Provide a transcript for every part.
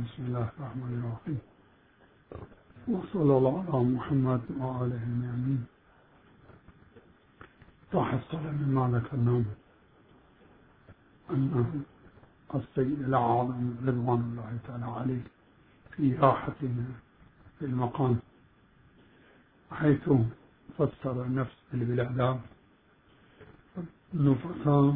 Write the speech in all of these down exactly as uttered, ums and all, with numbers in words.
بسم الله الرحمن الرحيم، وصلى الله على محمد وآله الأمين. تحصل مما ذكرناه أن السيد الأعظم رضوان الله تعالى عليه في راحتنا في المقام، حيث فسر النفس بالبلادات النفساء،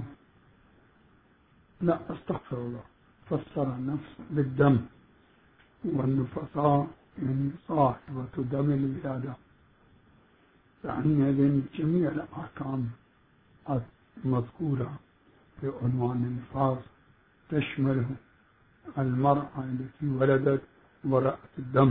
لا أستغفر الله، فسر النفس بالدم، والنفساء يعني صاحبة دم الولادة. يعني جميع الأحكام المذكورة في عنوان النفاس تشمل المرأة التي ولدت ورأت الدم.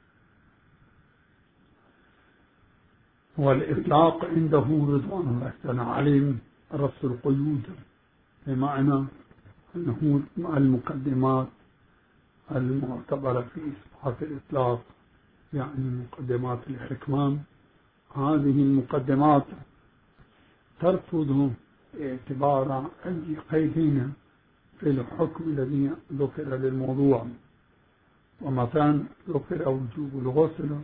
والإطلاق عنده رضوان الله تعالى عليه رفع القيود، بمعنى أنه المقدمات المعتبرة في إثبات الإطلاق، يعني مقدمات الحكمة، هذه المقدمات ترفض اعتبار أي قيدين في الحكم الذي ذكر للموضوع. ومثلا ذكر وجوب الغسل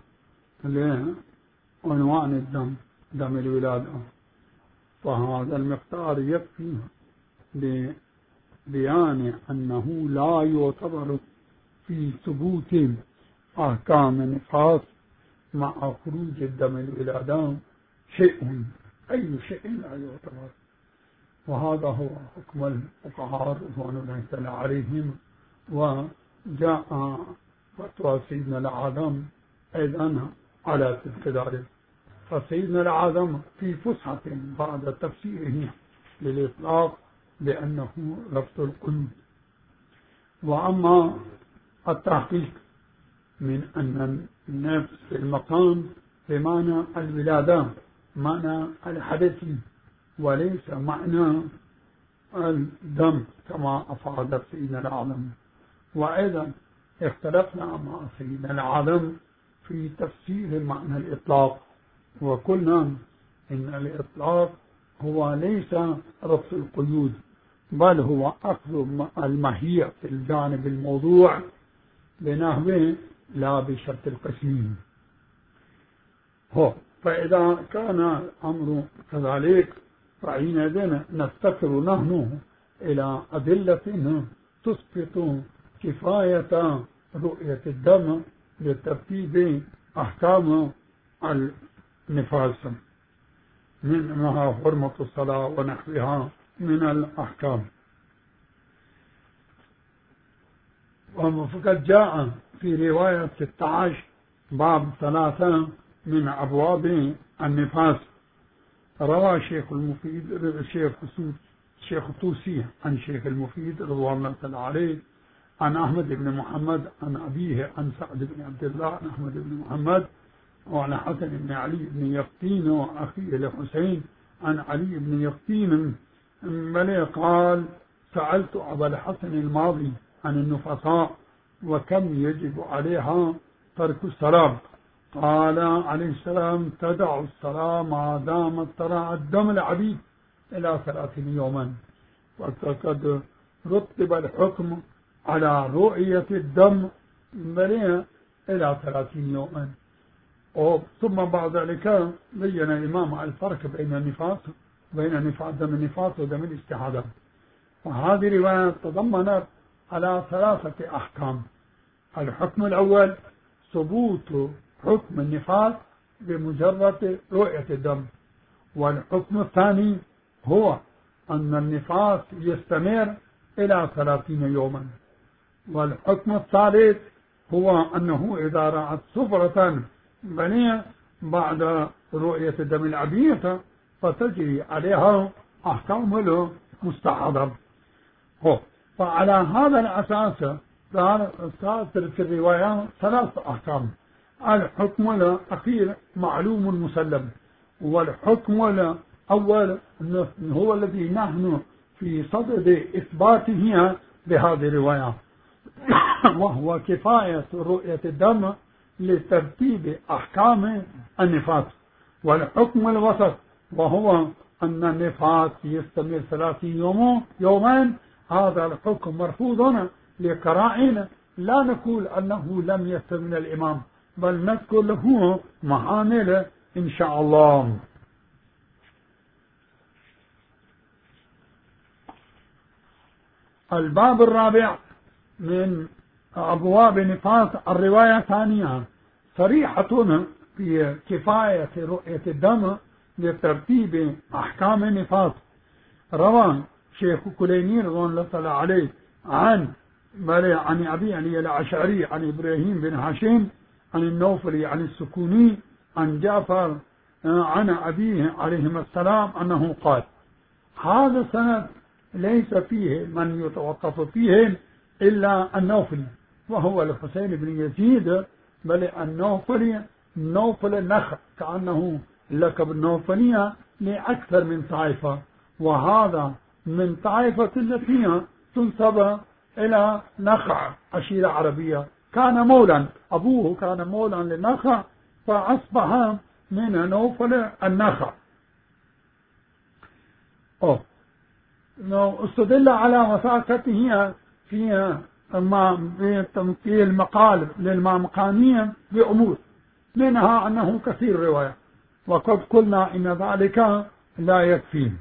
لعنوان الدم، دم الولادة، فهذا المقدار يكفي لبيان أنه لا يعتبر في ثبوت أحكام النفاس مع خروج الدم الولادة شيء، أي شيء لا يعتبر. وهذا هو حكم الفقهاء رضوان الله تعالى عليهم. وجاء فتوى سيدنا الأعظم أيضا على تلك ذلك، فسيدنا الأعظم في فسحة بعد تفسيره للإطلاق بأنه رفض القيود. وأما التحقيق من أن النفس في المقام بمعنى الولادة، معنى الحدث، وليس معنى الدم كما أفاد سيدنا الأعظم. وأيضا اختلفنا مع سيدنا الأعظم في تفسير معنى الإطلاق، وقلنا إن الإطلاق هو ليس رفع القيود، بل هو أخذ المهية في الجانب الموضوع بنحو لا بشرط القسم. هو فإذا كان الأمر كذلك فحينئذ نفتقر نحن إلى أدلة تثبت كفاية رؤية الدم لترتيب أحكام النفاس، منها حرمة الصلاة ونحوها من الأحكام. وفقد جاء في رواية ستة عشر باب ثلاثة من أبواب النفاس، روى شيخ المفيد الشيخ الشيخ الطوسي عن شيخ المفيد رضوان الله تعالى عليه عن أحمد بن محمد عن أبيه عن سعد بن عبد الله عن أحمد بن محمد وعن حسن بن علي بن يقطين وأخيه الحسين عن علي بن يقطين بل قال: سألت أبا الحسن الماضي عن النفساء وكم يجب عليها ترك الصلاة، قال عليه السلام: تدع الصلاة ما دامت ترى الدم العبيد إلى ثلاثين يوما. وقد رتب الحكم على رؤية الدم بل إلى ثلاثين يوما. ثم بعد ذلك بين الإمام الفرق بين النفاس بين نفاس دم النفاس ودم الاستحاضة. وهذه رواية تضمنت على ثلاثة أحكام. الحكم الأول ثبوت حكم النفاس بمجرد رؤية الدم، والحكم الثاني هو أن النفاس يستمر إلى ثلاثين يوما، والحكم الثالث هو أنه إذا رأت صفرة بنية بعد رؤية الدم العبية فتجري عليها أحكام المستحاضة. فعلى هذا الأساس صارت في الرواية ثلاث أحكام. الحكم الأخير معلوم مسلم، والحكم الأول هو الذي نحن في صدد إثباته بهذه الرواية، وهو كفاية رؤية الدم لترتيب أحكام النفاس. والحكم الوسط وهو أن النفاس يستمر ثلاثين يوم يومين، هذا الحكم مرفوض لقرائن لا نقول أنه لم يستر من الإمام، بل نذكر له محامل إن شاء الله. الباب الرابع من أبواب نفاس الرواية الثانية صريحة في كفاية رؤية الدم لترتيب أحكام النفاس. روى شيخ كليني رضوان الله تعالى عليه عن عن أبي علي الأشعري عن إبراهيم بن هاشم عن النوفلي عن السكوني عن جعفر عن أبيه عليهما السلام أنه قال: هذا السند ليس فيه من يتوقف فيه إلا النوفلي، وهو الحسين بن يزيد، بل النوفلي نوفل النخع، كأنه لقب النوفلية لأكثر من طائفة، وهذا من طائفة التي تنسب إلى نخع عشيرة عربية. كان مولا، أبوه كان مولا للنخع فأصبح من نوفل النخع. أوه. استدل على وثاقته في في المقال للمامقانية بأمور، منها أنه كثير رواية، وقد قلنا إن ذلك لا يكفي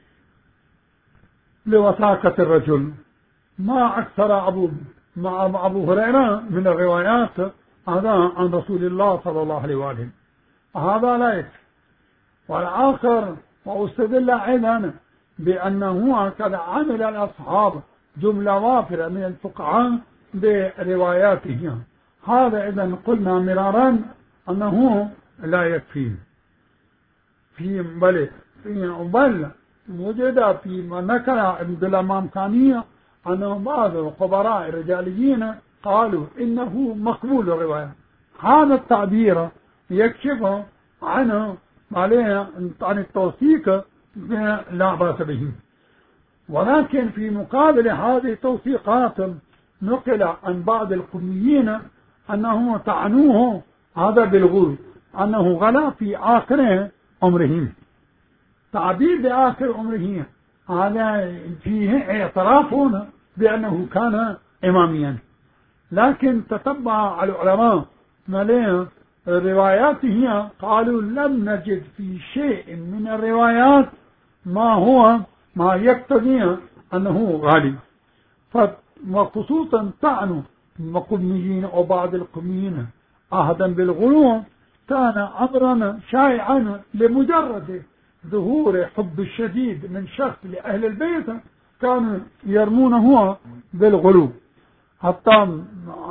لوثاقة الرجل. ما أكثر أبو مع أبو هريرة من الروايات هذا عن رسول الله صلى الله عليه وآله، هذا لا يكفي. والآخر واستدل أيضا بأنه قد عمل الأصحاب جملة وافرة من الفقهاء برواياتهم، هذا إذن قلنا مرارا أنه لا يكفي. في بل في بل وجد في نكر عند الإمامكانية أن بعض الخبراء الرجاليين قالوا إنه مقبول الرواية. هذا التعبير يكشف عنه عليه عن التوثيق لا بأس به، ولكن في مقابل هذه التوثيقات نقل عن بعض القميين أنه تعنوه هذا بالغلو، أنه غلا في آخر عمره. تعبير بآخر عمره هذا فيه اعتراف بأنه كان إماميا، لكن تتبع العلماء مليه رواياته قالوا لم نجد في شيء من الروايات ما هو ما يقتضي أنه غالي، وخصوصا طعنوا القميين أو بعض القميين عهدا بالغلو كان أمرا شائعا لمجرد ظهور حب الشديد من شخص لأهل البيت، كانوا يرمونه بالغلو. حتى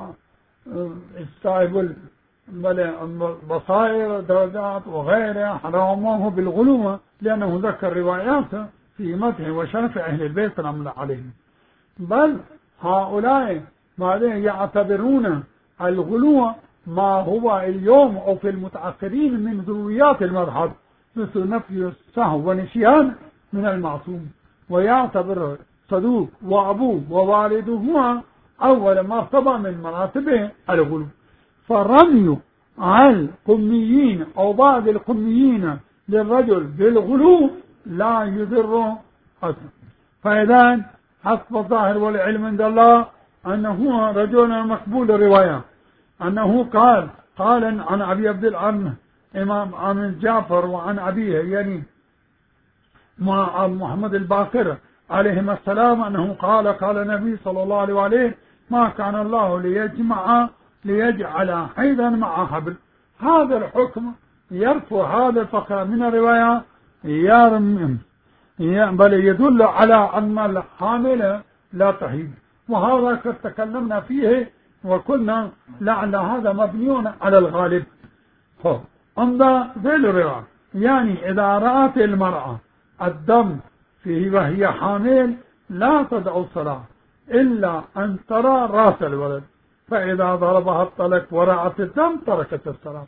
صاحب البصائر درجات وغيرها حرموه بالغلو لأنه ذكر روايات في مدح وشرف أهل البيت سلام الله عليهم. بل هؤلاء بعدين يعتبرون الغلو ما هو اليوم أو في المتأخرين من ذريات المذهب، مثل نفي السهو ونسيان من المعصوم، ويعتبر صدوق وأبوه ووالده هو أول مرتبة من مراتب الغلو. فالرمي على القميين أو بعض القميين للرجل بالغلو لا يضر أصلا. فإذا حسب الظاهر والعلم عند الله أنه رجل مقبول الرواية، أنه قال قال عن أبي عبد العم إمام عن جعفر وعن أبيه يعني مع محمد الباقر عليهما السلام أنه قال قال النبي صلى الله عليه وآله: ما كان الله ليجمع ليجعل حيدا مع حبل. هذا الحكم يرفع هذا الفقر من الرواية يرمم بل يدل على أن الحامل لا تحيد، وهذا قد تكلمنا فيه وقلنا لعل هذا مبني على الغالب. عند ذي الرواية يعني إذا رأت المرأة الدم فيه وهي حامل لا تدعو الصلاة إلا أن ترى رأس الولد، فإذا ضربها الطلق ورأت الدم تركت الصلاة.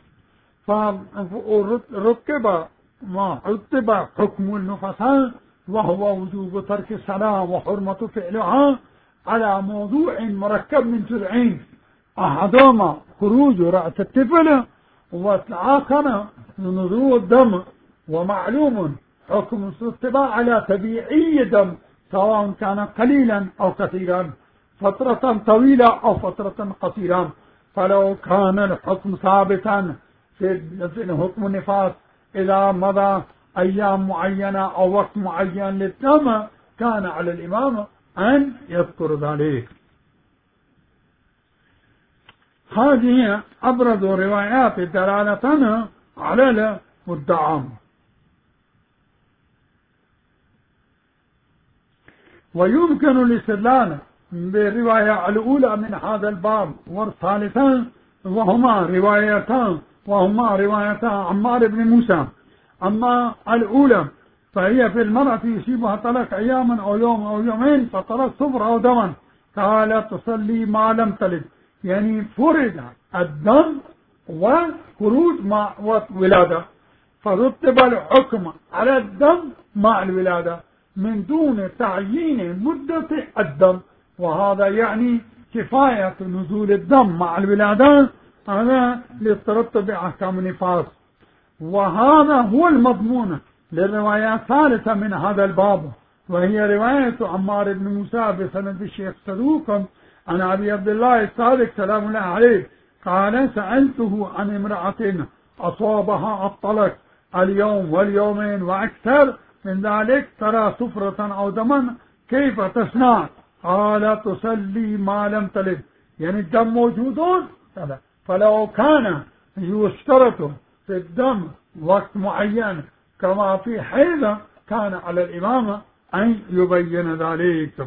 فركب ما رتب حكم النفساء وهو وجوب ترك الصلاة وحرمة فعلها على موضوع مركب من جزئين: أحدهما خروج رأس الطفل، والآخر نزول الدم. ومعلوم حكم الاتباع على تبيعي دم سواء كان قليلا أو كثيرا، فترة طويلة أو فترة قصيرة. فلو كان الحكم ثابتا في حكم النفاس إذا مضى أيام معينة أو وقت معين للدم كان على الإمام أن يذكر ذلك. هذه أبرز روايات دلالة على المدعى. ويمكن الاستدلال بالرواية الأولى من هذا الباب والثالثة، وهما روايتان وهما روايتان عمار بن موسى. أما الأولى فهي في المرأة يصيبها طلاق أياما أو يوم أو يومين فطلق صفر أو دما، قال تصلي ما لم تلد، يعني فرد الدم وخروج مع ولادة، فرتب الحكم على الدم مع الولادة من دون تعيين مدة الدم، وهذا يعني كفاية نزول الدم مع الولادة هذا للترتب أحكام النفاس. وهذا هو المضمون للرواية الثالثة من هذا الباب، وهي رواية عمار بن موسى بسند الشيخ صدوق عن أبي عبد الله الصادق سلام الله عليه قال سألته عن امرأة أصابها الطلق اليوم واليومين وأكثر من ذلك ترى صفرة أو دما كيف تصنع؟ قال تصلي ما لم تلد، يعني الدم موجودون. فلو كان يشترط في الدم وقت معين كما في حيضة كان على الإمام أن يبين ذلك.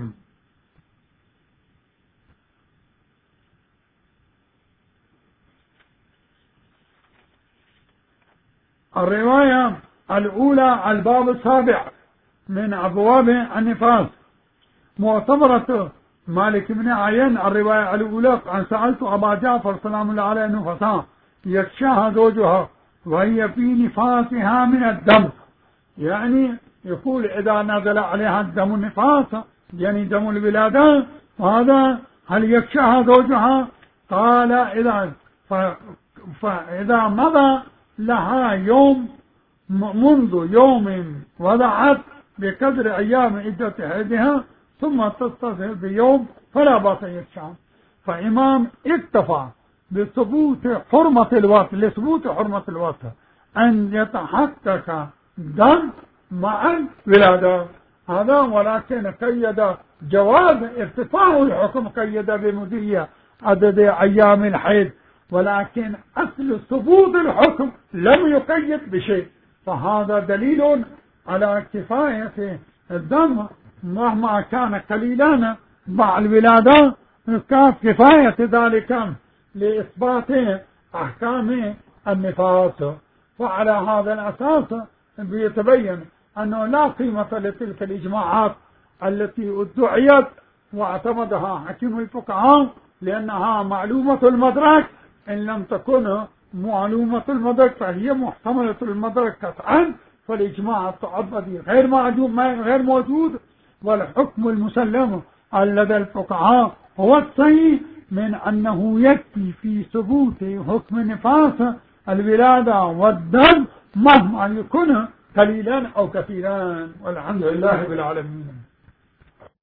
الرواية الأولى الباب السابع من أبواب النفاس معتبرة مالك بن عين. الرواية الأولى عن سألت أبا جعفر سلام الله عليه نفسا يكشاها زوجها وهي في نفاسها من الدم، يعني يقول إذا نزل عليها الدم النفاس يعني دم الولادة، وهذا هل يكشاها زوجها؟ قال إذا فإذا مضى لها يوم منذ يوم وضعت بقدر أيام عدة حيضها ثم تتصل بيوم فلا بأس يكشاها. فإمام اكتفى بثبوت حرمة الوقت لثبوت حرمة الوقت أن يتحقق دم مع الولادة هذا، ولكن قيد جواز ارتفاع الحكم قيد بمدية عدد أيام الحيض، ولكن أصل ثبوت الحكم لم يقيد بشيء، فهذا دليل على كفاية الدم مهما كان قليلا مع الولادة كفاية ذلك لإثبات أحكام النفاس. وعلى هذا الأساس بيتبين أنه لا قيمة لتلك الإجماعات التي ادعيت واعتمدها حكيم الفقهاء لأنها معلومة المدرك، إن لم تكن معلومة المدرك فهي محتملة المدرك قطعا، فالإجماع التعبدي غير موجود غير موجود والحكم المسلم لدى الفقهاء هو الصحيح من أنه يكفي في ثبوت حكم النفاس الولادة والدم مهما يكون قليلا أو كثيرا، والحمد لله بالعالمين.